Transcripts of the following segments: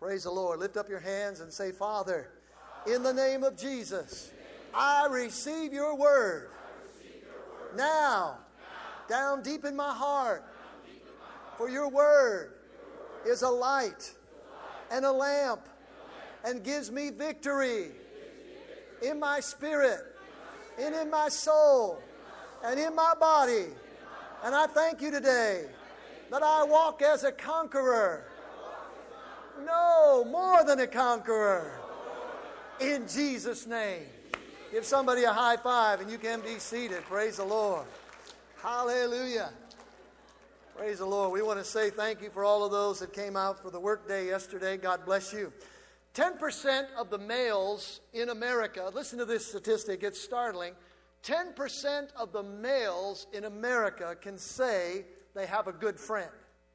Praise the Lord. Lift up your hands and say, Father, in the name of Jesus, I receive your word. Now, down deep in my heart, for your word is a light and a lamp and gives me victory in my spirit and in my soul and in my body. And I thank you today that I walk as a conqueror. No, more than a conqueror. In Jesus' name. Give somebody a high five and you can be seated. Praise the Lord. Hallelujah. Praise the Lord. We want to say thank you for all of those that came out for the work day yesterday. God bless you. 10% of the males in America, listen to this statistic, it's startling. 10% of the males in America can say they have a good friend.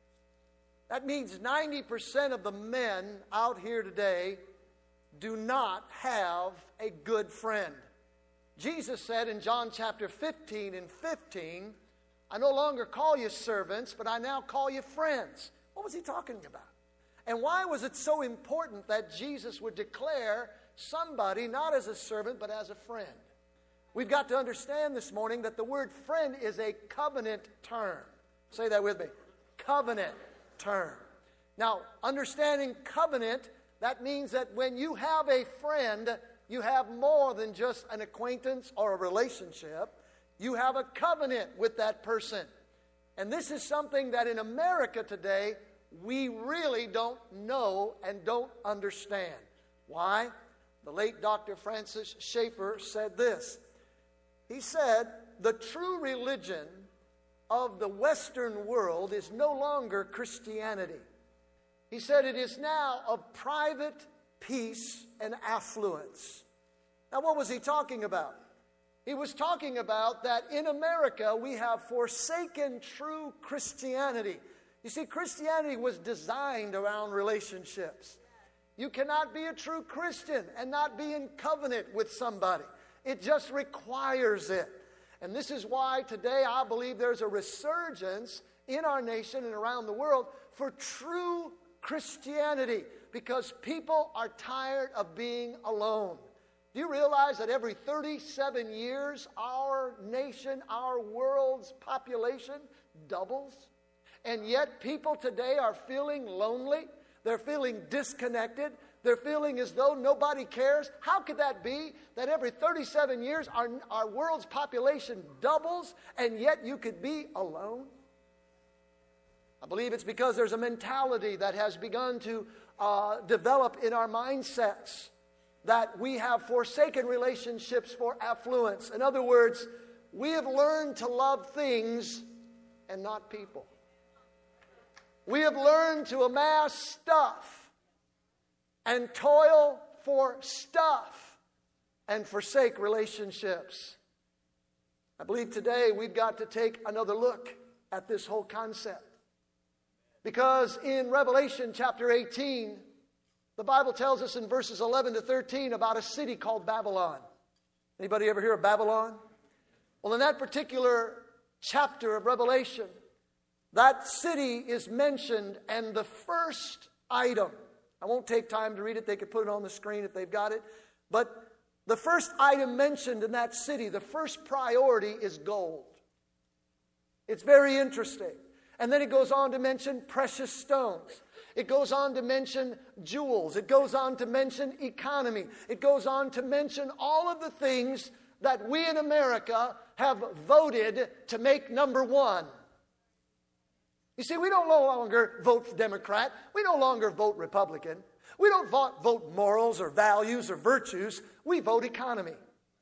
That means 90% of the men out here today do not have a good friend. Jesus said in John chapter 15 and 15, I no longer call you servants, but I now call you friends. What was he talking about? And why was it so important that Jesus would declare somebody not as a servant, but as a friend? We've got to understand this morning that the word friend is a covenant term. Say that with me. Covenant term. Now, understanding covenant, that means that when you have a friend, you have more than just an acquaintance or a relationship. You have a covenant with that person. And this is something that in America today, we really don't know and don't understand. Why? The late Dr. Francis Schaeffer said this. He said, the true religion of the Western world is no longer Christianity. He said it is now of private peace and affluence. Now, what was he talking about? He was talking about that in America we have forsaken true Christianity. You see, Christianity was designed around relationships. You cannot be a true Christian and not be in covenant with somebody. It just requires it. And this is why today I believe there's a resurgence in our nation and around the world for true Christianity, because people are tired of being alone. Do you realize that every 37 years our nation, our world's population doubles? And yet people today are feeling lonely. They're feeling disconnected. They're feeling as though nobody cares. How could that be that every 37 years our world's population doubles and yet you could be alone? I believe it's because there's a mentality that has begun to develop in our mindsets that we have forsaken relationships for affluence. In other words, we have learned to love things and not people. We have learned to amass stuff and toil for stuff and forsake relationships. I believe today we've got to take another look at this whole concept. Because in Revelation chapter 18, the Bible tells us in verses 11 to 13 about a city called Babylon. Anybody ever hear of Babylon? Well, in that particular chapter of Revelation, that city is mentioned, and the first item, I won't take time to read it, they could put it on the screen if they've got it, but the first item mentioned in that city, the first priority is gold. It's very interesting. And then it goes on to mention precious stones. It goes on to mention jewels. It goes on to mention economy. It goes on to mention all of the things that we in America have voted to make number one. You see, we don't no longer vote Democrat. We no longer vote Republican. We don't vote morals or values or virtues. We vote economy.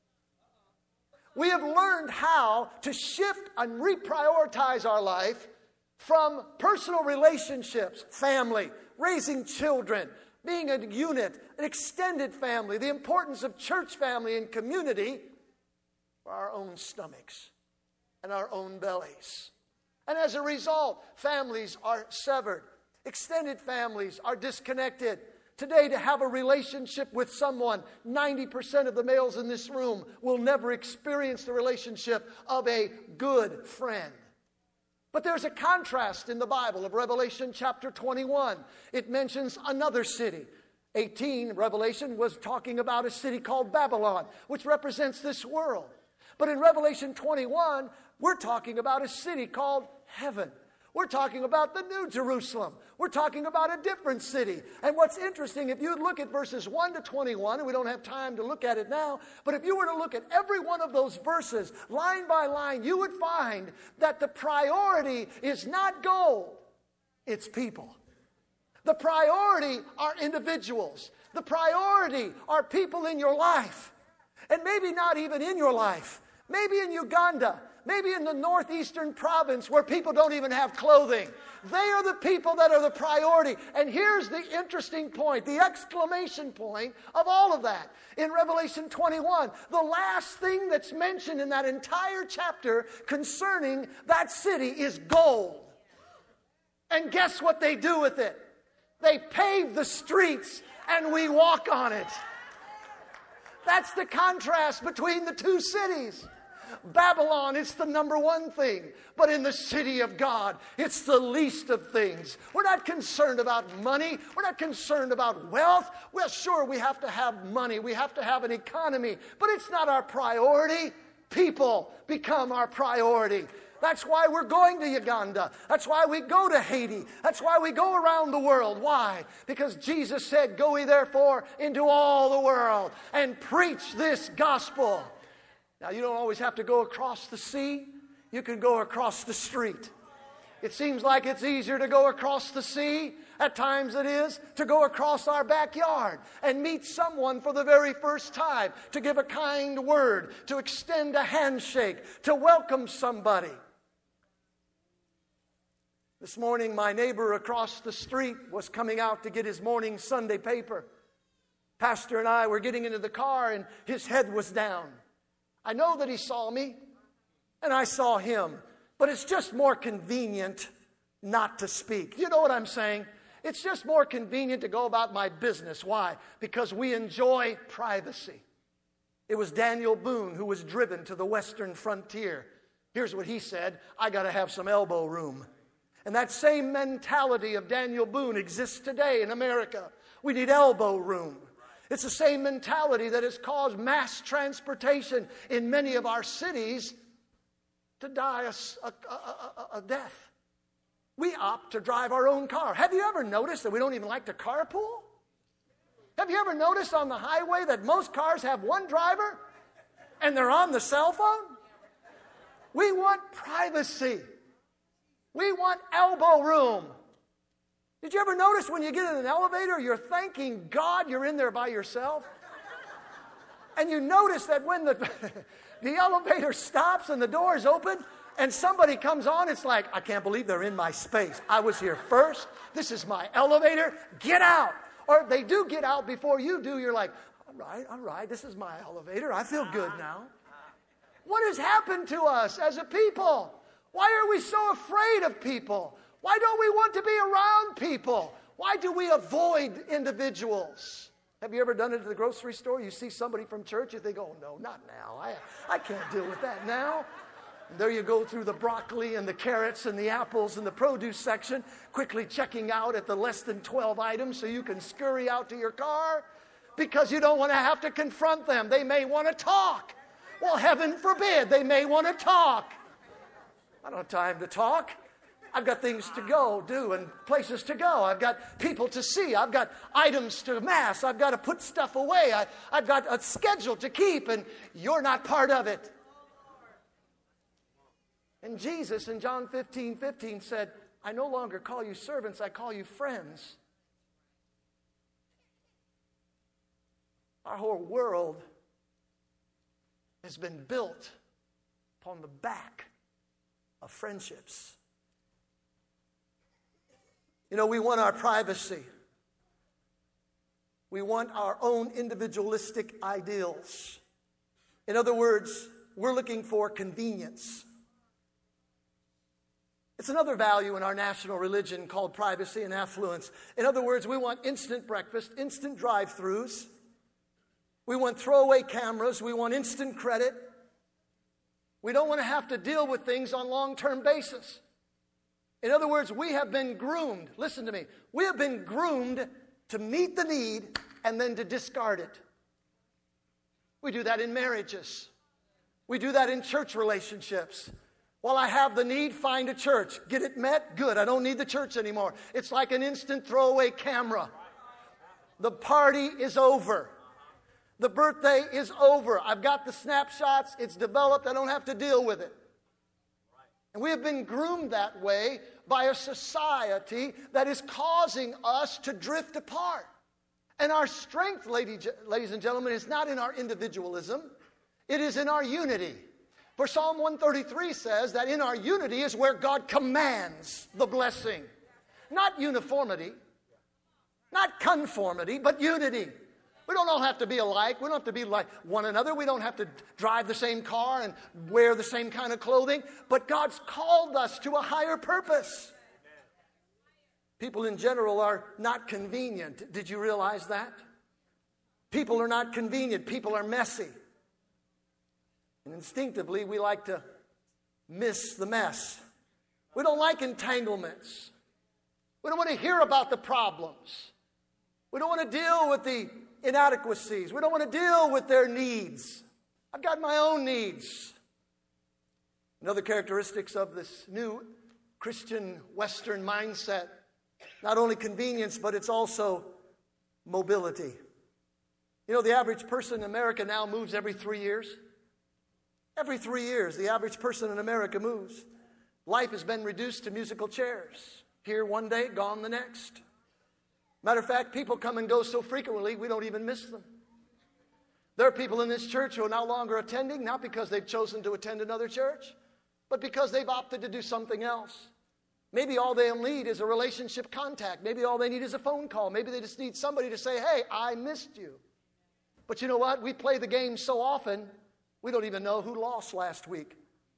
We have learned how to shift and reprioritize our life from personal relationships, family, raising children, being a unit, an extended family, the importance of church family and community, for our own stomachs and our own bellies. And as a result, families are severed. Extended families are disconnected. Today, to have a relationship with someone, 90% of the males in this room will never experience the relationship of a good friend. But there's a contrast in the Bible of Revelation chapter 21. It mentions another city. 18, Revelation, was talking about a city called Babylon, which represents this world. But in Revelation 21, we're talking about a city called heaven. We're talking about the New Jerusalem. We're talking about a different city. And what's interesting, if you look at verses 1 to 21, and we don't have time to look at it now, but if you were to look at every one of those verses, line by line, you would find that the priority is not gold, it's people. The priority are individuals. The priority are people in your life. And maybe not even in your life. Maybe in Uganda. Maybe in the northeastern province where people don't even have clothing. They are the people that are the priority. And here's the interesting point, the exclamation point of all of that. In Revelation 21, the last thing that's mentioned in that entire chapter concerning that city is gold. And guess what they do with it? They pave the streets and we walk on it. That's the contrast between the two cities. Babylon, it's the number one thing. But in the city of God, it's the least of things. We're not concerned about money. We're not concerned about wealth. Well, sure, we have to have money. We have to have an economy. But it's not our priority. People become our priority. That's why we're going to Uganda. That's why we go to Haiti. That's why we go around the world. Why? Because Jesus said, "Go ye therefore into all the world and preach this gospel." Now, you don't always have to go across the sea. You can go across the street. It seems like it's easier to go across the sea. At times it is to go across our backyard and meet someone for the very first time, to give a kind word, to extend a handshake, to welcome somebody. This morning, my neighbor across the street was coming out to get his morning Sunday paper. Pastor and I were getting into the car and his head was down. I know that he saw me, and I saw him, but it's just more convenient not to speak. You know what I'm saying? It's just more convenient to go about my business. Why? Because we enjoy privacy. It was Daniel Boone who was driven to the western frontier. Here's what he said: "I got to have some elbow room." And that same mentality of Daniel Boone exists today in America. We need elbow room. It's the same mentality that has caused mass transportation in many of our cities to die a death. We opt to drive our own car. Have you ever noticed that we don't even like to carpool? Have you ever noticed on the highway that most cars have one driver and they're on the cell phone? We want privacy. We want elbow room. Did you ever notice when you get in an elevator, you're thanking God you're in there by yourself? And you notice that when the elevator stops and the doors open and somebody comes on, it's like, I can't believe they're in my space. I was here first. This is my elevator. Get out. Or if they do get out before you do, you're like, all right, this is my elevator. I feel good now. What has happened to us as a people? Why are we so afraid of people? Why don't we want to be around people? Why do we avoid individuals? Have you ever done it at the grocery store? You see somebody from church, you think, "Oh, no, not now. I can't deal with that now." And there you go through the broccoli and the carrots and the apples and the produce section, quickly checking out at the less than 12 items so you can scurry out to your car because you don't want to have to confront them. They may want to talk. Well, heaven forbid, they may want to talk. I don't have time to talk. I've got things to go do and places to go. I've got people to see. I've got items to amass. I've got to put stuff away. I've got a schedule to keep, and you're not part of it. And Jesus in John 15:15 said, "I no longer call you servants, I call you friends." Our whole world has been built upon the back of friendships. You know, we want our privacy. We want our own individualistic ideals. In other words, we're looking for convenience. It's another value in our national religion called privacy and affluence. In other words, we want instant breakfast, instant drive-thrus. We want throwaway cameras. We want instant credit. We don't want to have to deal with things on a long-term basis. In other words, we have been groomed. Listen to me. We have been groomed to meet the need and then to discard it. We do that in marriages. We do that in church relationships. Well, I have the need, find a church. Get it met? Good. I don't need the church anymore. It's like an instant throwaway camera. The party is over. The birthday is over. I've got the snapshots. It's developed. I don't have to deal with it. And we have been groomed that way by a society that is causing us to drift apart. And our strength, ladies and gentlemen, is not in our individualism. It is in our unity. For Psalm 133 says that in our unity is where God commands the blessing. Not uniformity, not conformity, but unity. We don't all have to be alike. We don't have to be like one another. We don't have to drive the same car and wear the same kind of clothing. But God's called us to a higher purpose. People in general are not convenient. Did you realize that? People are not convenient. People are messy. And instinctively, we like to miss the mess. We don't like entanglements. We don't want to hear about the problems. We don't want to deal with the inadequacies. We don't want to deal with their needs. I've got my own needs. Another characteristics of this new Christian Western mindset, not only convenience, but it's also mobility. You know, the average person in America now moves every 3 years. Every 3 years, the average person in America moves. Life has been reduced to musical chairs. Here one day, gone the next. Matter of fact, people come and go so frequently, we don't even miss them. There are people in this church who are no longer attending, not because they've chosen to attend another church, but because they've opted to do something else. Maybe all they'll need is a relationship contact. Maybe all they need is a phone call. Maybe they just need somebody to say, hey, I missed you. But you know what? We play the game so often, we don't even know who lost last week.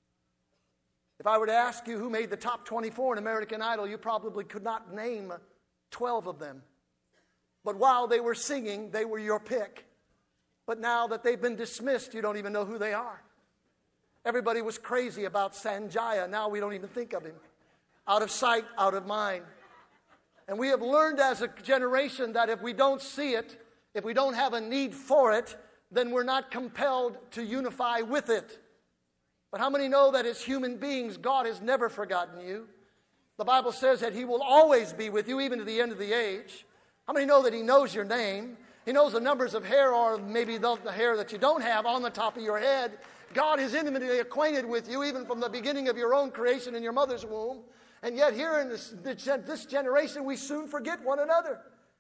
If I were to ask you who made the top 24 in American Idol, you probably could not name 12 of them. But while they were singing, they were your pick. But now that they've been dismissed, you don't even know who they are. Everybody was crazy about Sanjaya. Now we don't even think of him. Out of sight, out of mind. And we have learned as a generation that if we don't see it, if we don't have a need for it, then we're not compelled to unify with it. But how many know that as human beings, God has never forgotten you? The Bible says that He will always be with you, even to the end of the age. How many know that He knows your name? He knows the numbers of hair, or maybe the hair that you don't have on the top of your head. God is intimately acquainted with you, even from the beginning of your own creation in your mother's womb. And yet here in this generation, we soon forget one another.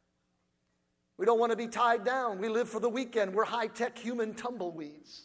We don't want to be tied down. We live for the weekend. We're high-tech human tumbleweeds.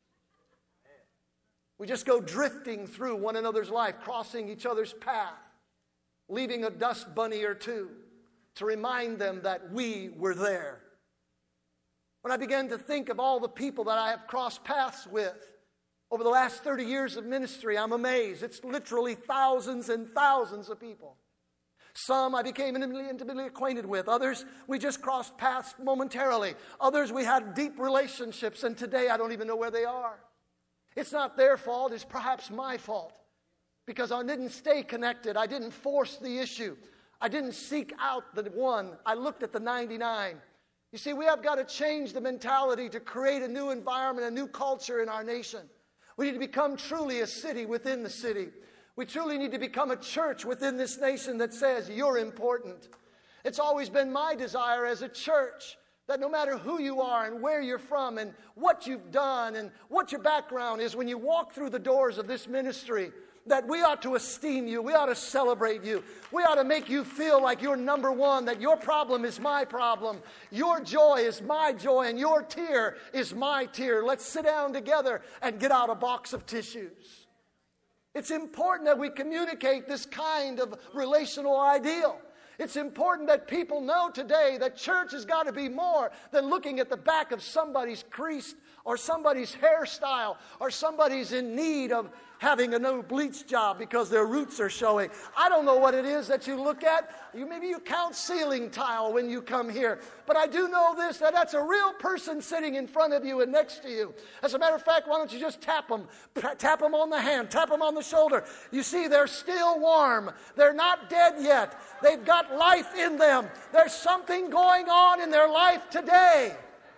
We just go drifting through one another's life, crossing each other's path, leaving a dust bunny or two to remind them that we were there. When I began to think of all the people that I have crossed paths with over the last 30 years of ministry, I'm amazed. It's literally thousands and thousands of people. Some I became intimately acquainted with. Others, we just crossed paths momentarily. Others, we had deep relationships, and today I don't even know where they are. It's not their fault. It's perhaps my fault, because I didn't stay connected. I didn't force the issue. I didn't seek out the one. I looked at the 99. You see, we have got to change the mentality to create a new environment, a new culture in our nation. We need to become truly a city within the city. We truly need to become a church within this nation that says you're important. It's always been my desire as a church that no matter who you are and where you're from and what you've done and what your background is, when you walk through the doors of this ministry, that we ought to esteem you. We ought to celebrate you. We ought to make you feel like you're number one, that your problem is my problem. Your joy is my joy, and your tear is my tear. Let's sit down together and get out a box of tissues. It's important that we communicate this kind of relational ideal. It's important that people know today that church has got to be more than looking at the back of somebody's creased or somebody's hairstyle, or somebody's in need of having a new bleach job because their roots are showing. I don't know what it is that you look at. Maybe you count ceiling tile when you come here. But I do know this, that's a real person sitting in front of you and next to you. As a matter of fact, why don't you just tap them? Tap them on the hand, tap them on the shoulder. You see, they're still warm. They're not dead yet. They've got life in them. There's something going on in their life today.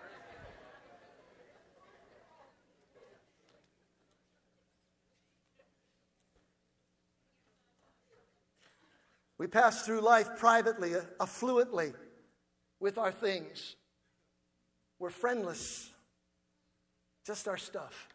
We pass through life privately, affluently, with our things. We're friendless, just our stuff.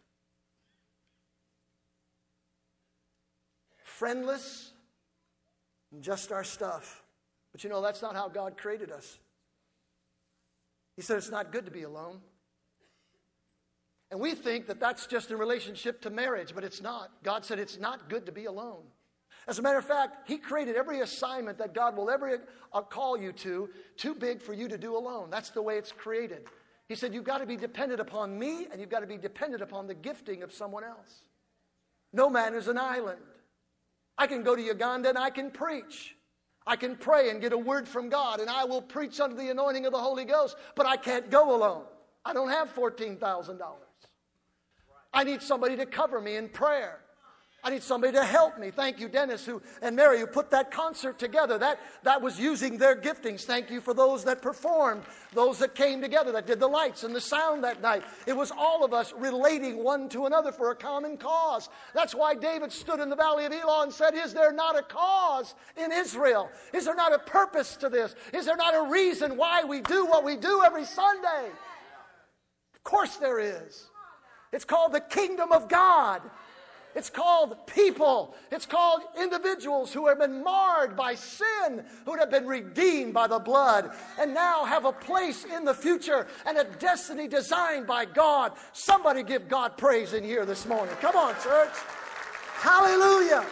Friendless, just our stuff. But you know, that's not how God created us. He said it's not good to be alone. And we think that that's just in relationship to marriage, but it's not. God said it's not good to be alone. As a matter of fact, He created every assignment that God will ever call you to, too big for you to do alone. That's the way it's created. He said, you've got to be dependent upon me, and you've got to be dependent upon the gifting of someone else. No man is an island. I can go to Uganda and I can preach. I can pray and get a word from God, and I will preach under the anointing of the Holy Ghost, but I can't go alone. I don't have $14,000. I need somebody to cover me in prayer. I need somebody to help me. Thank you, Dennis and Mary, who put that concert together. That was using their giftings. Thank you for those that performed, those that came together, that did the lights and the sound that night. It was all of us relating one to another for a common cause. That's why David stood in the valley of Elah and said, is there not a cause in Israel? Is there not a purpose to this? Is there not a reason why we do what we do every Sunday? Of course there is. It's called the kingdom of God. It's called people. It's called individuals who have been marred by sin, who have been redeemed by the blood, and now have a place in the future and a destiny designed by God. Somebody give God praise in here this morning. Come on, church. Hallelujah.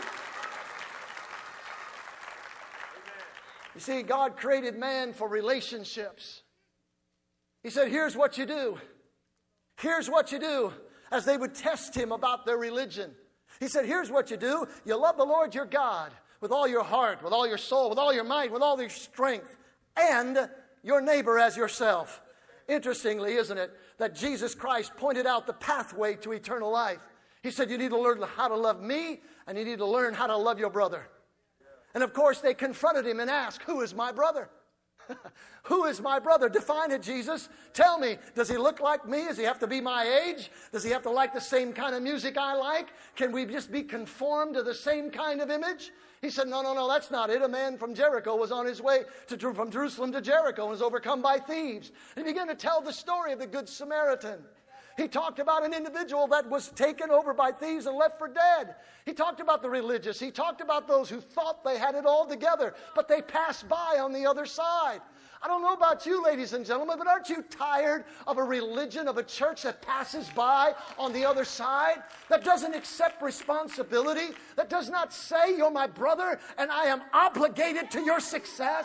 You see, God created man for relationships. He said, here's what you do. Here's what you do. As they would test him about their religion. He said, here's what you do. You love the Lord your God with all your heart, with all your soul, with all your might, with all your strength, and your neighbor as yourself. Interestingly, isn't it, that Jesus Christ pointed out the pathway to eternal life. He said, you need to learn how to love me, and you need to learn how to love your brother. And of course, they confronted him and asked, who is my brother? Who is my brother? Define it, Jesus. Tell me, does he look like me? Does he have to be my age? Does he have to like the same kind of music I like? Can we just be conformed to the same kind of image? He said, no, that's not it. A man from Jericho was on his way from Jerusalem to Jericho and was overcome by thieves. And he began to tell the story of the Good Samaritan. He talked about an individual that was taken over by thieves and left for dead. He talked about the religious. He talked about those who thought they had it all together, but they passed by on the other side. I don't know about you, ladies and gentlemen, but aren't you tired of a religion, of a church that passes by on the other side, that doesn't accept responsibility, that does not say, you're my brother and I am obligated to your success?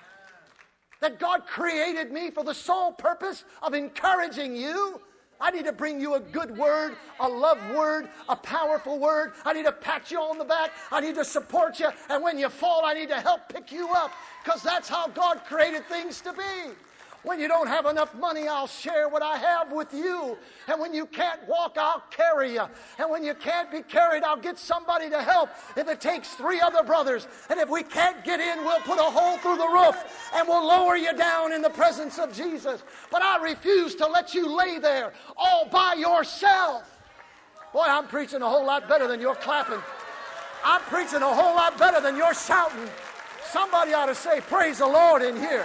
That God created me for the sole purpose of encouraging you? I need to bring you a good word, a love word, a powerful word. I need to pat you on the back. I need to support you. And when you fall, I need to help pick you up, because that's how God created things to be. When you don't have enough money, I'll share what I have with you. And when you can't walk, I'll carry you. And when you can't be carried, I'll get somebody to help. If it takes 3 other brothers, and if we can't get in, we'll put a hole through the roof and we'll lower you down in the presence of Jesus. But I refuse to let you lay there all by yourself. Boy, I'm preaching a whole lot better than you're clapping. I'm preaching a whole lot better than you're shouting. Somebody ought to say, praise the Lord in here.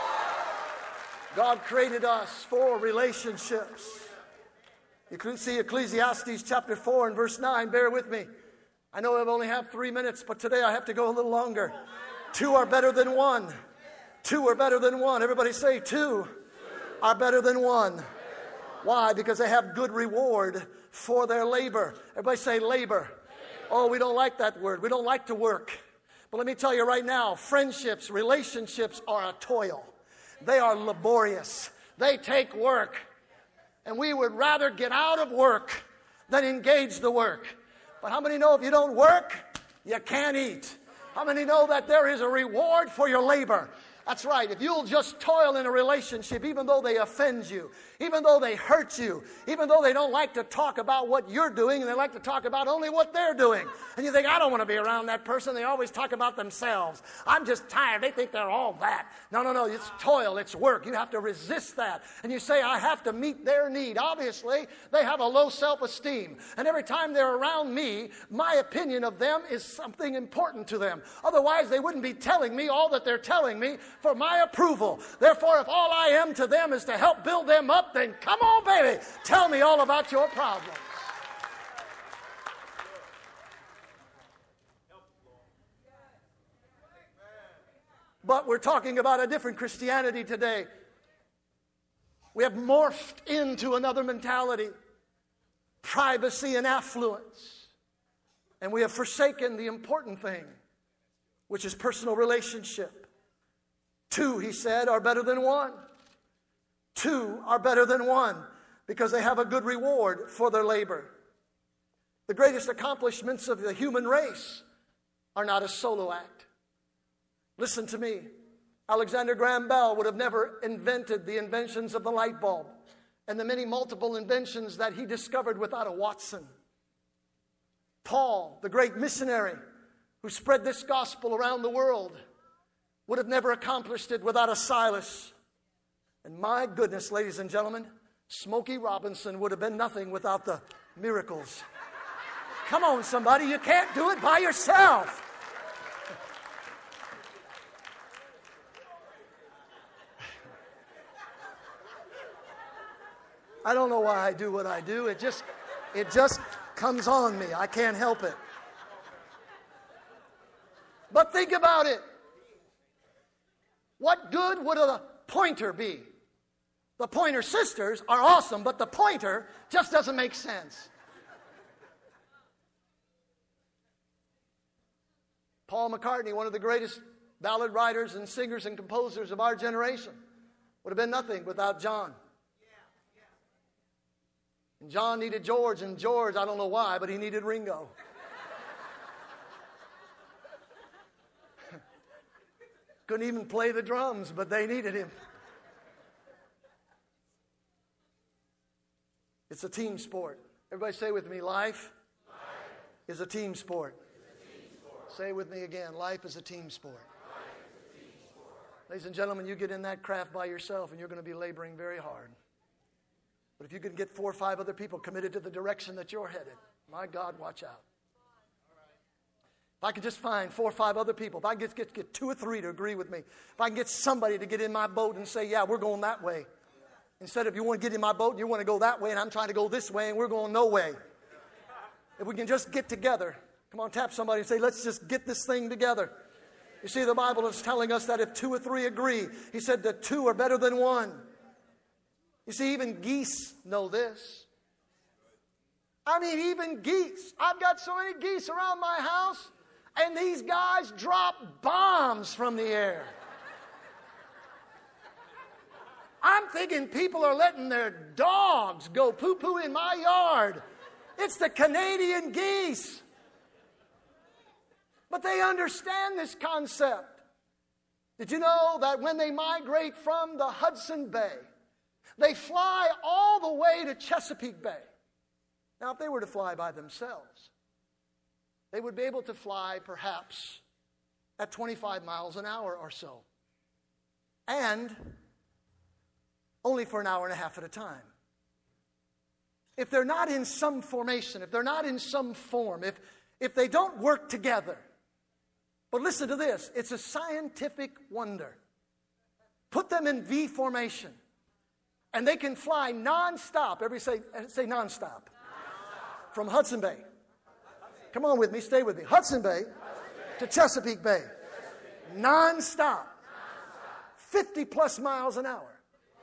God created us for relationships. You can see Ecclesiastes chapter 4 and verse 9. Bear with me. I know I only have 3 minutes, but today I have to go a little longer. 2 are better than 1. 2 are better than 1. Everybody say 2 are better than 1. Why? Because they have good reward for their labor. Everybody say labor. Oh, we don't like that word. We don't like to work. But let me tell you right now, friendships, relationships are a toil. They are laborious. They take work. And we would rather get out of work than engage the work. But how many know if you don't work, you can't eat? How many know that there is a reward for your labor? That's right. If you'll just toil in a relationship, even though they offend you, even though they hurt you, even though they don't like to talk about what you're doing and they like to talk about only what they're doing. And you think, I don't want to be around that person. They always talk about themselves. I'm just tired. They think they're all that. No. It's toil. It's work. You have to resist that. And you say, I have to meet their need. Obviously, they have a low self-esteem. And every time they're around me, my opinion of them is something important to them. Otherwise, they wouldn't be telling me all that they're telling me for my approval. Therefore, if all I am to them is to help build them up, then come on, baby, tell me all about your problems. But we're talking about a different Christianity today. We have morphed into another mentality, privacy and affluence. And we have forsaken the important thing, which is personal relationship. 2, he said, are better than 1. 2 are better than 1 because they have a good reward for their labor. The greatest accomplishments of the human race are not a solo act. Listen to me. Alexander Graham Bell would have never invented the inventions of the light bulb and the many multiple inventions that he discovered without a Watson. Paul, the great missionary who spread this gospel around the world, would have never accomplished it without a Silas. And my goodness, ladies and gentlemen, Smokey Robinson would have been nothing without the miracles. Come on, somebody, you can't do it by yourself. I don't know why I do what I do. It just comes on me. I can't help it. But think about it. What good would a pointer be? The Pointer Sisters are awesome, but the pointer just doesn't make sense. Paul McCartney, one of the greatest ballad writers and singers and composers of our generation, would have been nothing without John. And John needed George, and George, I don't know why, but he needed Ringo. Couldn't even play the drums, but they needed him. It's a team sport. Everybody say with me, life is a team sport. Say with me again, life is a team sport. Ladies and gentlemen, you get in that craft by yourself and you're going to be laboring very hard. But if you can get 4 or 5 other people committed to the direction that you're headed, my God, watch out. If I can just find 4 or 5 other people, if I can get 2 or 3 to agree with me, if I can get somebody to get in my boat and say, yeah, we're going that way. Instead of you want to get in my boat and you want to go that way and I'm trying to go this way and we're going no way. If we can just get together, come on, tap somebody and say, let's just get this thing together. You see, the Bible is telling us that if 2 or 3 agree, he said that 2 are better than 1. You see, even geese know this. I mean, even geese. I've got so many geese around my house, and these guys drop bombs from the air. I'm thinking people are letting their dogs go poo-poo in my yard. It's the Canadian geese. But they understand this concept. Did you know that when they migrate from the Hudson Bay, they fly all the way to Chesapeake Bay? Now, if they were to fly by themselves, they would be able to fly perhaps at 25 miles an hour or so. And only for an hour and a half at a time. If they're not in some formation, if they're not in some form, if they don't work together. But listen to this, it's a scientific wonder. Put them in V formation, and they can fly nonstop. Everybody say nonstop. From Hudson Bay. Come on with me, stay with me. Hudson Bay to Chesapeake Bay. Nonstop. 50 plus miles an hour.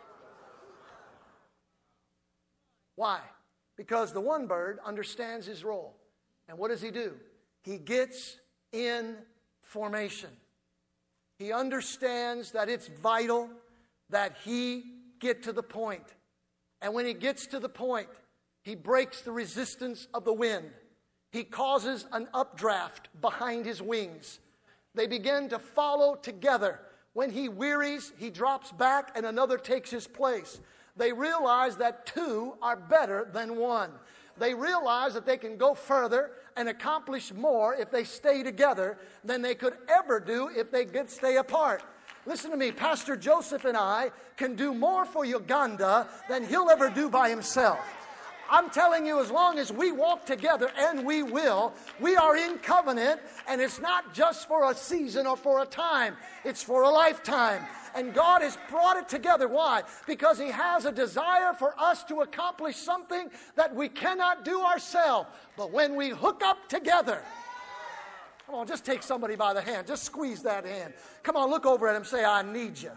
Why? Because the one bird understands his role. And what does he do? He gets in formation. He understands that it's vital that he get to the point. And when he gets to the point, he breaks the resistance of the wind. He causes an updraft behind his wings. They begin to follow together. When he wearies, he drops back and another takes his place. They realize that two are better than one. They realize that they can go further and accomplish more if they stay together than they could ever do if they could stay apart. Listen to me, Pastor Joseph and I can do more for Uganda than he'll ever do by himself. I'm telling you, as long as we walk together, and we will, we are in covenant, and it's not just for a season or for a time. It's for a lifetime. And God has brought it together. Why? Because He has a desire for us to accomplish something that we cannot do ourselves. But when we hook up together, come on, just take somebody by the hand. Just squeeze that hand. Come on, look over at him and say, I need you.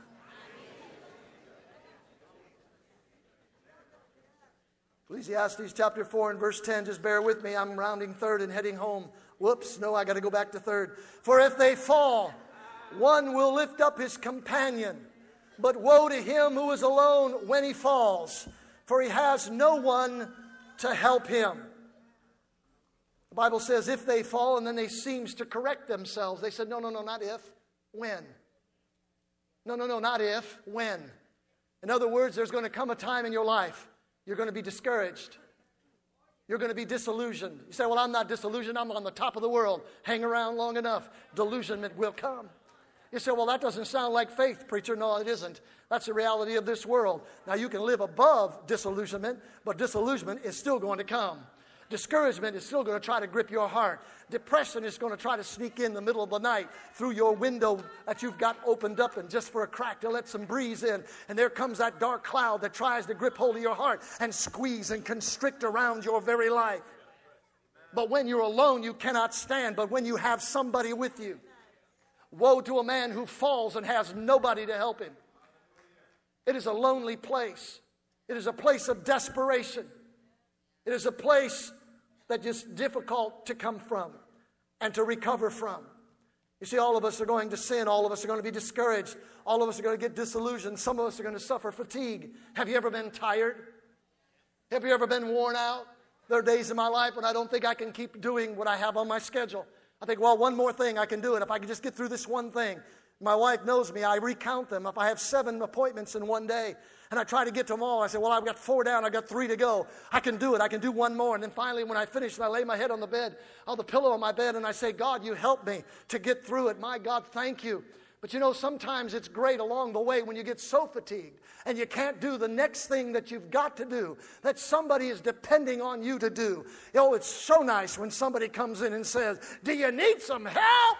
Ecclesiastes chapter 4 and verse 10, just bear with me. I'm rounding third and heading home. Whoops, no, I got to go back to third. For if they fall, one will lift up his companion. But woe to him who is alone when he falls, for he has no one to help him. The Bible says if they fall, and then they seems to correct themselves. They said, no, not if, when. No, not if, when. In other words, there's going to come a time in your life you're going to be discouraged. You're going to be disillusioned. You say, well, I'm not disillusioned. I'm on the top of the world. Hang around long enough. Delusionment will come. You say, well, that doesn't sound like faith, preacher. No, it isn't. That's the reality of this world. Now, you can live above disillusionment, but disillusionment is still going to come. Discouragement is still going to try to grip your heart. Depression is going to try to sneak in the middle of the night through your window that you've got opened up and just for a crack to let some breeze in. And there comes that dark cloud that tries to grip hold of your heart and squeeze and constrict around your very life. But when you're alone, you cannot stand. But when you have somebody with you, woe to a man who falls and has nobody to help him. It is a lonely place. It is a place of desperation. It is a place that is difficult to come from and to recover from. You see, all of us are going to sin. All of us are going to be discouraged. All of us are going to get disillusioned. Some of us are going to suffer fatigue. Have you ever been tired? Have you ever been worn out? There are days in my life when I don't think I can keep doing what I have on my schedule. I think, well, one more thing I can do it. If I can just get through this one thing. My wife knows me. I recount them. If I have 7 appointments in one day and I try to get to them all, I say, well, I've got 4 down. I've got 3 to go. I can do it. I can do one more. And then finally, when I finish and I lay my head on the bed, on the pillow on my bed, and I say, God, you help me to get through it. My God, thank you. But you know, sometimes it's great along the way when you get so fatigued and you can't do the next thing that you've got to do, that somebody is depending on you to do. You know, it's so nice when somebody comes in and says, do you need some help?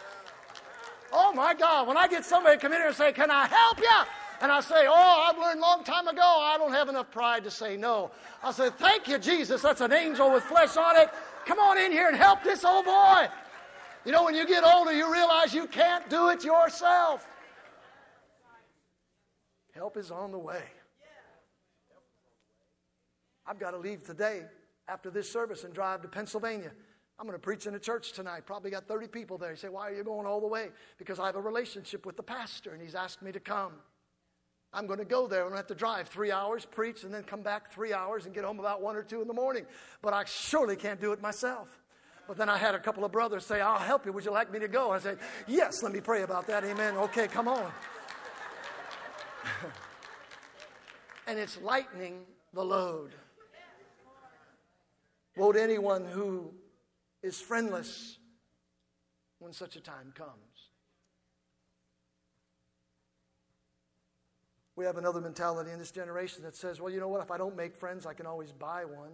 Oh, my God, when I get somebody to come in here and say, can I help you? And I say, oh, I've learned a long time ago, I don't have enough pride to say no. I say, thank you, Jesus. That's an angel with flesh on it. Come on in here and help this old boy. You know, when you get older, you realize you can't do it yourself. Help is on the way. I've got to leave today after this service and drive to Pennsylvania. I'm going to preach in a church tonight. Probably got 30 people there. You say, why are you going all the way? Because I have a relationship with the pastor, and he's asked me to come. I'm going to go there. I'm going to have to drive 3 hours, preach, and then come back 3 hours and get home about 1 or 2 in the morning. But I surely can't do it myself. But then I had a couple of brothers say, I'll help you. Would you like me to go? I said, yes, let me pray about that. Amen. Okay, come on. And it's lightening the load. Woe to anyone who is friendless when such a time comes. We have another mentality in this generation that says, well, you know what, if I don't make friends, I can always buy one.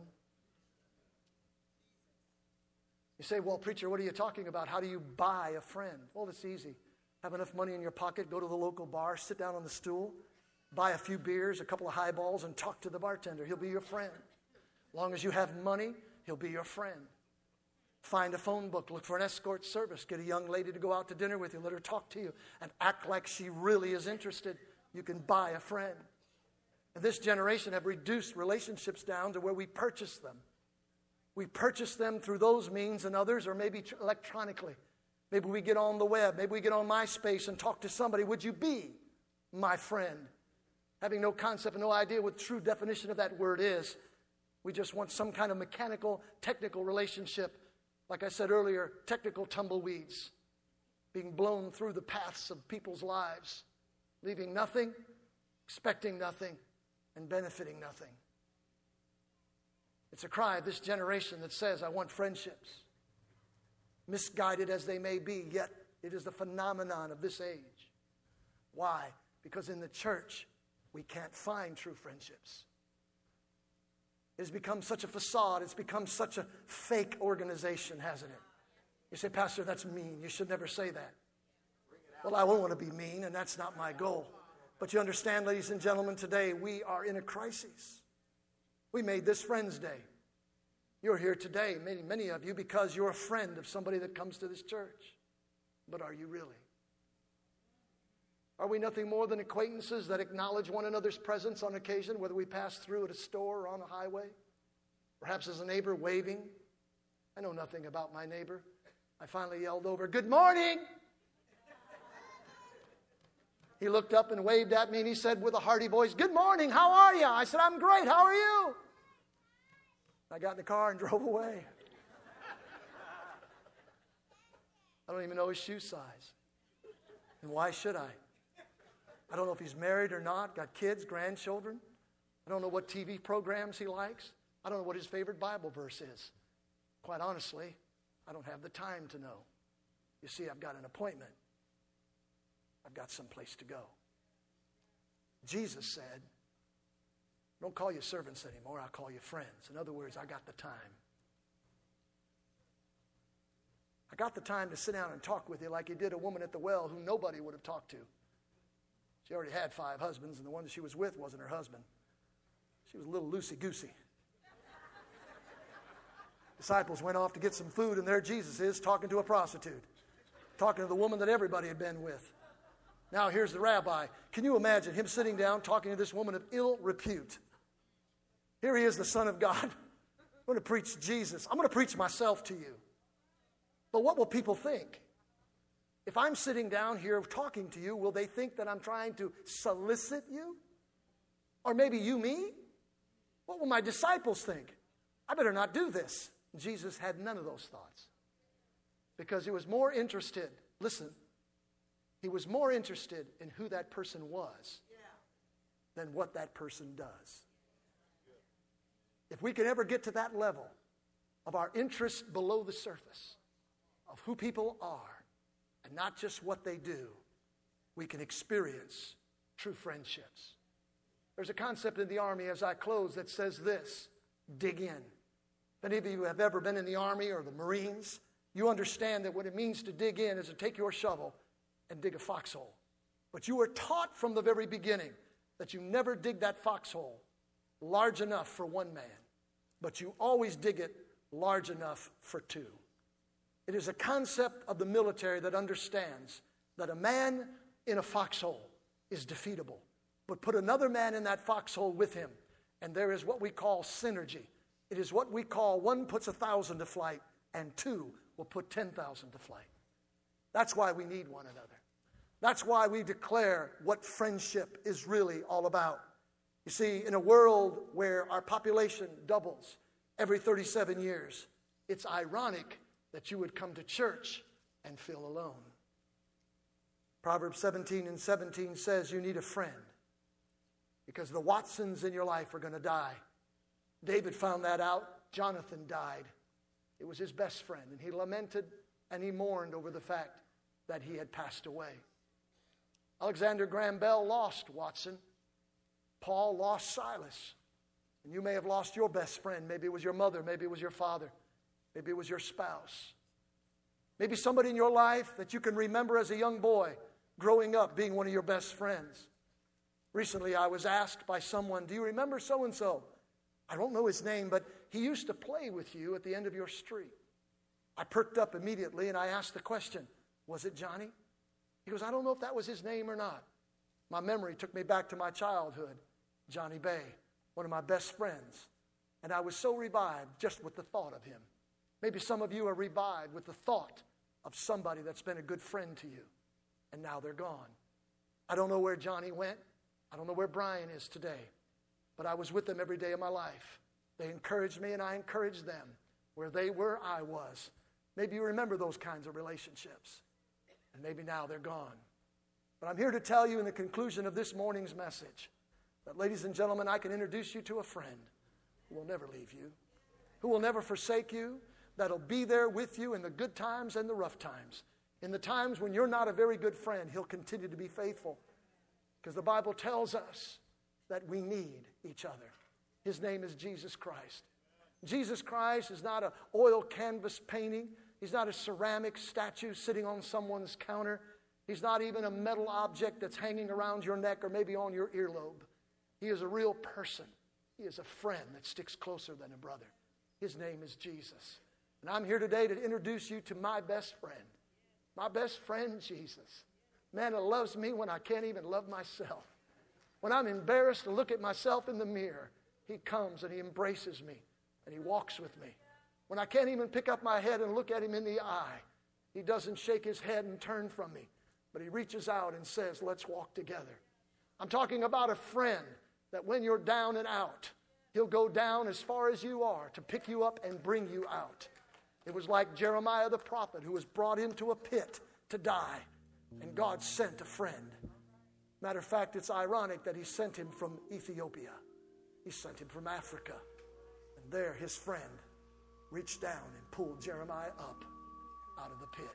You say, well, preacher, what are you talking about? How do you buy a friend? Well, it's easy. Have enough money in your pocket, go to the local bar, sit down on the stool, buy a few beers, a couple of highballs, and talk to the bartender. He'll be your friend. As long as you have money, he'll be your friend. Find a phone book, look for an escort service, get a young lady to go out to dinner with you, let her talk to you, and act like she really is interested. You can buy a friend. And this generation have reduced relationships down to where we purchase them. We purchase them through those means and others, or maybe electronically. Maybe we get on the web, maybe we get on MySpace and talk to somebody. Would you be my friend? having no concept and no idea what the true definition of that word is. We just want some kind of mechanical, technical relationship. Like I said earlier, technical tumbleweeds being blown through the paths of people's lives, leaving nothing, expecting nothing, and benefiting nothing. It's a cry of this generation that says, I want friendships. Misguided as they may be, yet it is the phenomenon of this age. Why? Because in the church, we can't find true friendships. It has become such a facade. It's become such a fake organization, hasn't it? You say, Pastor, that's mean. You should never say that. Well, I won't want to be mean, and that's not my goal. But you understand, ladies and gentlemen, today we are in a crisis. We made this Friends Day. You're here today, many of you, because you're a friend of somebody that comes to this church. But are you really? Are we nothing more than acquaintances that acknowledge one another's presence on occasion, whether we pass through at a store or on a highway? Perhaps as a neighbor waving. I know nothing about my neighbor. I finally yelled over, "Good morning!" He looked up and waved at me and he said with a hearty voice, "Good morning, how are you?" I said, "I'm great, how are you?" I got in the car and drove away. I don't even know his shoe size. And why should I? I don't know if he's married or not, got kids, grandchildren. I don't know what TV programs he likes. I don't know what his favorite Bible verse is. Quite honestly, I don't have the time to know. You see, I've got an appointment. I've got someplace to go. Jesus said, "Don't call you servants anymore, I'll call you friends." In other words, I got the time. I got the time to sit down and talk with you like he did a woman at the well who nobody would have talked to. She already had 5 husbands, and the one that she was with wasn't her husband. She was a little loosey-goosey. Disciples went off to get some food, and there Jesus is talking to a prostitute, talking to the woman that everybody had been with. Now here's the rabbi. Can you imagine him sitting down talking to this woman of ill repute? Here he is, the Son of God. I'm going to preach Jesus. I'm going to preach myself to you. But what will people think? If I'm sitting down here talking to you, will they think that I'm trying to solicit you? Or maybe you me? What will my disciples think? I better not do this. Jesus had none of those thoughts. Because he was more interested, listen, he was more interested in who that person was than what that person does. If we could ever get to that level of our interest below the surface of who people are and not just what they do, we can experience true friendships. There's a concept in the Army, as I close, that says this: dig in. If any of you have ever been in the Army or the Marines, you understand that what it means to dig in is to take your shovel and dig a foxhole. But you were taught from the very beginning that you never dig that foxhole large enough for one man, but you always dig it large enough for 2. It is a concept of the military that understands that a man in a foxhole is defeatable, but put another man in that foxhole with him, and there is what we call synergy. It is what we call 1 puts 1,000 to flight, and 2 will put 10,000 to flight. That's why we need one another. That's why we declare what friendship is really all about. You see, in a world where our population doubles every 37 years, it's ironic that you would come to church and feel alone. Proverbs 17:17 says you need a friend because the Watsons in your life are going to die. David found that out. Jonathan died. It was his best friend, and he lamented and he mourned over the fact that he had passed away. Alexander Graham Bell lost Watson. Paul lost Silas. And you may have lost your best friend. Maybe it was your mother. Maybe it was your father. Maybe it was your spouse. Maybe somebody in your life that you can remember as a young boy growing up being one of your best friends. Recently I was asked by someone, "Do you remember so-and-so?" I don't know his name, but he used to play with you at the end of your street. I perked up immediately and I asked the question, "Was it Johnny?" He goes, "I don't know if that was his name or not." My memory took me back to my childhood. Johnny Bay, one of my best friends. And I was so revived just with the thought of him. Maybe some of you are revived with the thought of somebody that's been a good friend to you. And now they're gone. I don't know where Johnny went. I don't know where Brian is today, but I was with them every day of my life. They encouraged me and I encouraged them. Where they were, I was. Maybe you remember those kinds of relationships. And maybe now they're gone. But I'm here to tell you in the conclusion of this morning's message that, ladies and gentlemen, I can introduce you to a friend who will never leave you, who will never forsake you, that'll be there with you in the good times and the rough times. In the times when you're not a very good friend, he'll continue to be faithful. Because the Bible tells us that we need each other. His name is Jesus Christ. Jesus Christ is not an oil canvas painting. He's not a ceramic statue sitting on someone's counter. He's not even a metal object that's hanging around your neck or maybe on your earlobe. He is a real person. He is a friend that sticks closer than a brother. His name is Jesus. And I'm here today to introduce you to my best friend. My best friend, Jesus. Man that loves me when I can't even love myself. When I'm embarrassed to look at myself in the mirror, he comes and he embraces me and he walks with me. When I can't even pick up my head and look at him in the eye, he doesn't shake his head and turn from me, but he reaches out and says, let's walk together. I'm talking about a friend that when you're down and out, he'll go down as far as you are to pick you up and bring you out. It was like Jeremiah the prophet who was brought into a pit to die, and God sent a friend. Matter of fact, it's ironic that he sent him from Ethiopia. He sent him from Africa. And there his friend reached down and pulled Jeremiah up out of the pit.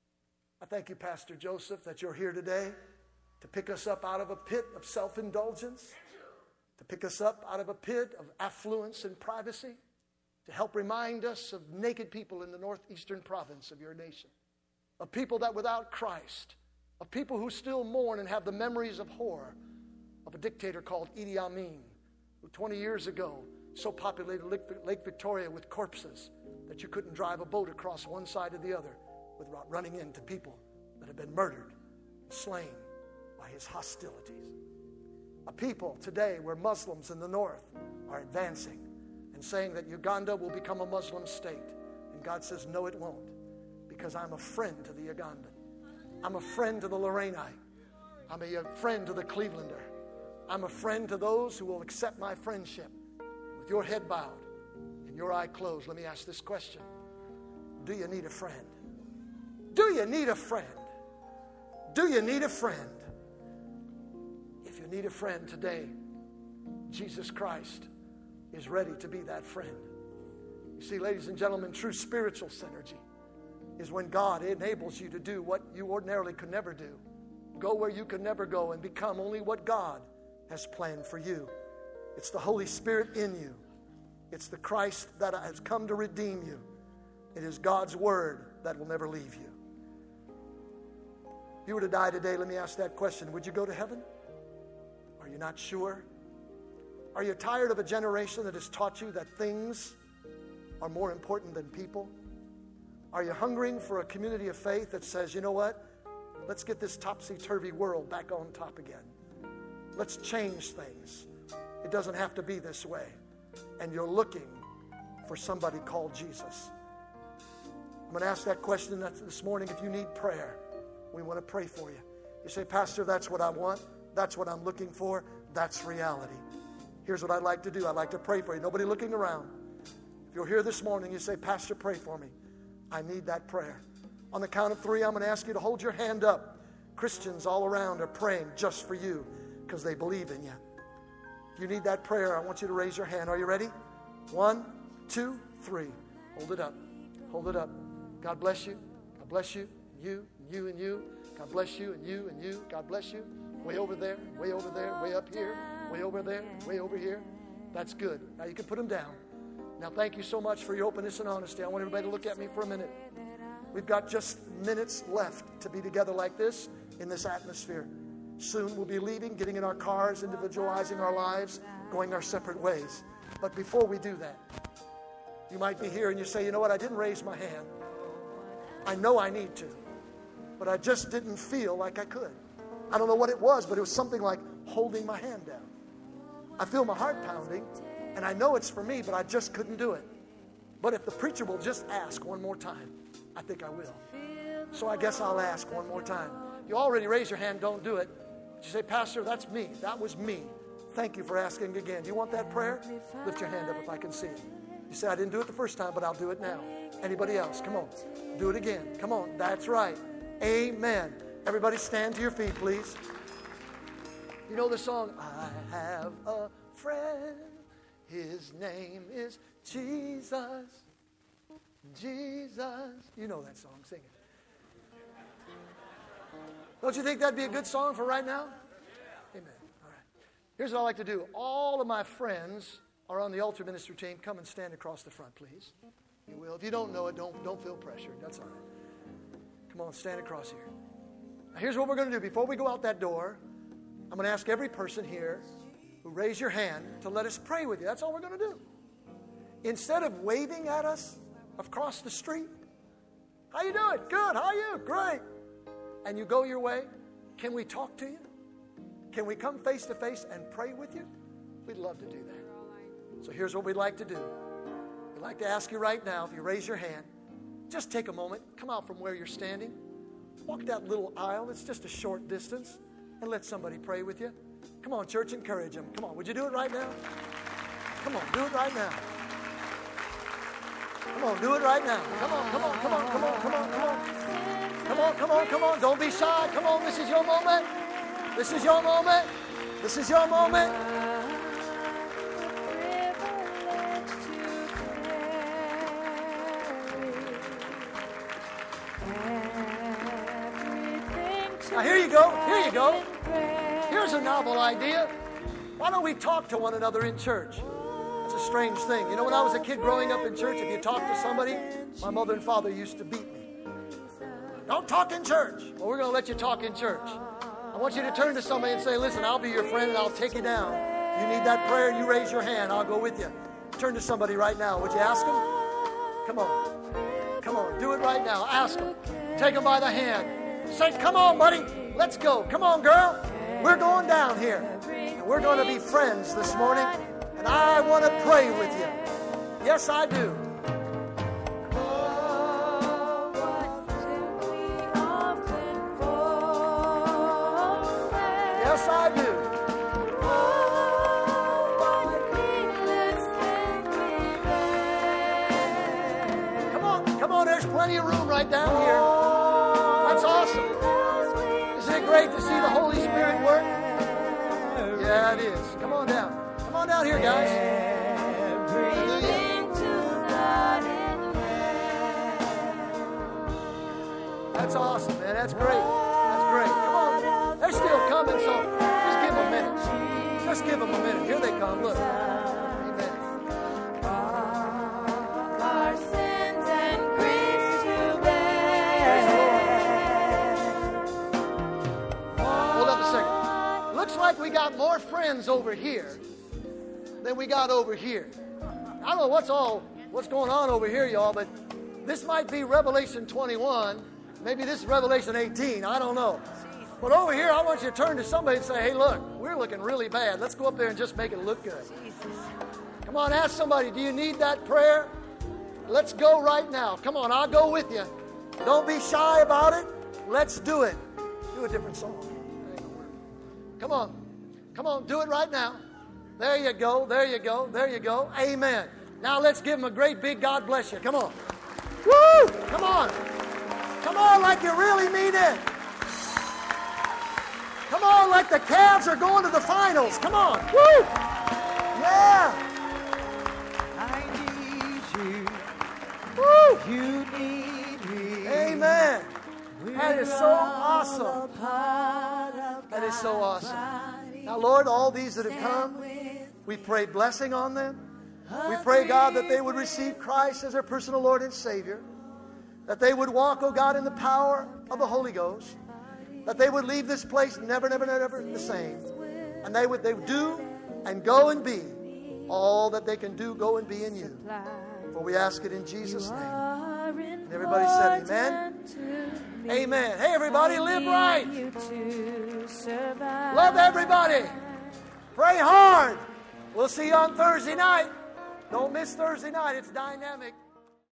I thank you, Pastor Joseph, that you're here today to pick us up out of a pit of self-indulgence, to pick us up out of a pit of affluence and privacy, to help remind us of naked people in the northeastern province of your nation, of people that without Christ, of people who still mourn and have the memories of horror of a dictator called Idi Amin, who 20 years ago so populated Lake Victoria with corpses that you couldn't drive a boat across one side or the other without running into people that had been murdered, slain by his hostilities. A people today where Muslims in the north are advancing and saying that Uganda will become a Muslim state. And God says, no, it won't, because I'm a friend to the Ugandan. I'm a friend to the Lorainite. I'm a friend to the Clevelander. I'm a friend to those who will accept my friendship. With your head bowed and your eye closed, let me ask this question. Do you need a friend? Do you need a friend? Do you need a friend? If you need a friend today, Jesus Christ is ready to be that friend. You see, ladies and gentlemen, true spiritual synergy is when God enables you to do what you ordinarily could never do. Go where you could never go and become only what God has planned for you. It's the Holy Spirit in you. It's the Christ that has come to redeem you. It is God's Word that will never leave you. If you were to die today, let me ask that question. Would you go to heaven? Are you not sure? Are you tired of a generation that has taught you that things are more important than people? Are you hungering for a community of faith that says, you know what? Let's get this topsy-turvy world back on top again. Let's change things. It doesn't have to be this way. And you're looking for somebody called Jesus. I'm going to ask that question this morning. If you need prayer, we want to pray for you. You say, Pastor, that's what I want. That's what I'm looking for. That's reality. Here's what I'd like to do. I'd like to pray for you. Nobody looking around. If you're here this morning, you say, Pastor, pray for me. I need that prayer. On the count of 3, I'm going to ask you to hold your hand up. Christians all around are praying just for you because they believe in you. If you need that prayer, I want you to raise your hand. Are you ready? 1, 2, 3. Hold it up. Hold it up. God bless you. God bless you. You, you, and you. God bless you, and you, and you. God bless you. Way over there, way over there, way up here, way over there, way over here. That's good. Now you can put them down. Now thank you so much for your openness and honesty. I want everybody to look at me for a minute. We've got just minutes left to be together like this in this atmosphere. Soon we'll be leaving, getting in our cars, individualizing our lives, going our separate ways. But before we do that, you might be here and you say, you know what, I didn't raise my hand. I know I need to, but I just didn't feel like I could. I don't know what it was, but it was something like holding my hand down. I feel my heart pounding, and I know it's for me, but I just couldn't do it. But if the preacher will just ask one more time, I think I will. So I guess I'll ask one more time. You already raised your hand, don't do it. You say, Pastor, that's me. That was me. Thank you for asking again. Do you want that prayer? Lift your hand up if I can see it. You say, I didn't do it the first time, but I'll do it now. Anybody else? Come on. Do it again. Come on. That's right. Amen. Everybody stand to your feet, please. You know the song, I have a friend. His name is Jesus. Jesus. You know that song. Sing it. Don't you think that'd be a good song for right now? Amen. All right. Here's what I like to do. All of my friends are on the altar ministry team. Come and stand across the front, please. You will. If you don't know it, don't feel pressured. That's all right. Come on, stand across here. Now, here's what we're going to do. Before we go out that door, I'm going to ask every person here who raised your hand to let us pray with you. That's all we're going to do. Instead of waving at us across the street, how you doing? Good. How are you? Great. And you go your way, can we talk to you? Can we come face to face and pray with you? We'd love to do that. So here's what we'd like to do. We'd like to ask you right now, if you raise your hand, just take a moment, come out from where you're standing, walk that little aisle, it's just a short distance, and let somebody pray with you. Come on, church, encourage them. Come on, would you do it right now? Come on, do it right now. Come on, do it right now. Come on, come on, come on, come on, come on, come on. Come on, come on, come on. Don't be shy. Come on, this is your moment. This is your moment. This is your moment. Now, here you go. Here you go. Here's a novel idea. Why don't we talk to one another in church? It's a strange thing. You know, when I was a kid growing up in church, if you talked to somebody, my mother and father used to beat me. Don't talk in church. Well, we're going to let you talk in church. I want you to turn to somebody and say, listen, I'll be your friend and I'll take you down. You need that prayer, you raise your hand. I'll go with you. Turn to somebody right now. Would you ask them? Come on. Come on. Do it right now. Ask them. Take them by the hand. Say, come on, buddy. Let's go. Come on, girl. We're going down here. And we're going to be friends this morning. And I want to pray with you. Yes, I do. Yes, I do. Come on, there's plenty of room right down here. That's awesome. Isn't it great to see the Holy Spirit work? Yeah, it is. Come on down. Come on down here, guys. That's awesome, man. That's great. That's great. Come on. They're still coming, so just give them a minute. Just give them a minute. Here they come. Look. Amen. Our sins and griefs to bear. Hold up a second. Looks like we got more friends over here than we got over here. I don't know what's going on over here, y'all, but this might be Revelation 21. Maybe this is Revelation 18. I don't know. But over here, I want you to turn to somebody and say, hey, look, we're looking really bad. Let's go up there and just make it look good. Come on, ask somebody, do you need that prayer? Let's go right now. Come on, I'll go with you. Don't be shy about it. Let's do it. Do a different song. Come on. Come on, do it right now. There you go, there you go, there you go. Amen. Now let's give them a great big God bless you. Come on. Woo! Come on. Come on like you really mean it. Come on like the Cavs are going to the finals. Come on. Woo! Yeah. I need you. Woo! You need me. Amen. That is so awesome. That is so awesome. Now, Lord, all these that have come, we pray blessing on them. We pray, God, that they would receive Christ as their personal Lord and Savior. That they would walk, oh God, in the power of the Holy Ghost. That they would leave this place never, never, never the same. And they would do and go and be all that they can do, go and be in you. For we ask it in Jesus' name. And everybody said amen. Amen. Hey, everybody, live right. Love everybody. Pray hard. We'll see you on Thursday night. Don't miss Thursday night. It's dynamic.